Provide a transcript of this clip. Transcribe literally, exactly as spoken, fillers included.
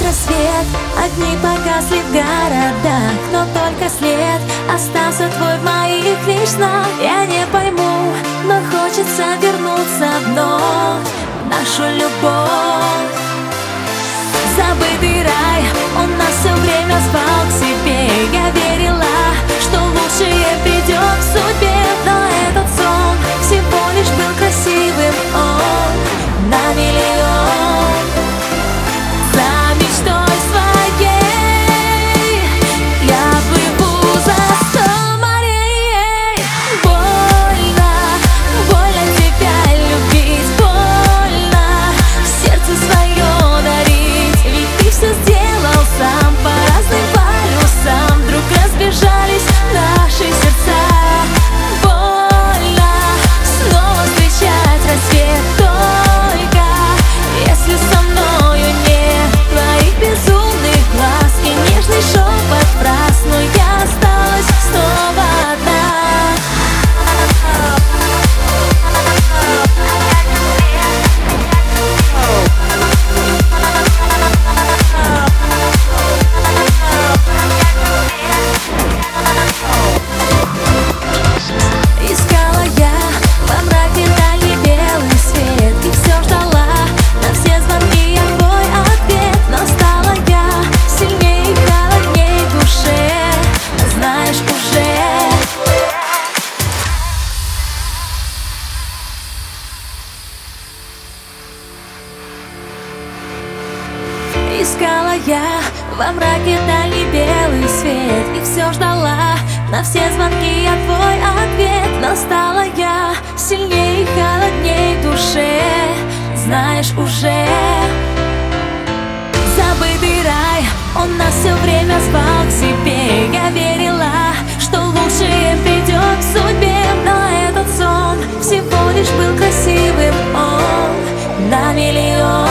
рассвет, огни погасли в городах, но только след остался твой в моих лишь снах. Я не пойму, но хочется вернуться вновь в нашу любовь. Забытый рай, он нас все время звал к себе. Я верила, что лучшее придет в судьбе, но этот сон всего лишь был красивым. Он на миллион. За мечтой своей я плыву за сто морей. Больно, больно тебя любить, больно сердце свое дарить. Ведь ты все сделал сам, по разным полюсам вдруг разбежались наши сердца. Больно снова встречать рассвет, только если со мною нет твоих безумных глаз и нежный шепот фраз. Но я осталась снова одна. Искала я во мраке дальний белый свет и все ждала на все звонки я твой ответ. Но стала я сильнее и холодней в душе, знаешь уже. Искала я во мраке дальний белый свет и все ждала на все звонки я твой ответ. Но стала я сильнее и холодней в душе, знаешь уже. Забытый рай, он нас все время звал к себе. Я верила, что лучшее придет в судьбе, но этот сон всего лишь был красивым. Он на миллион.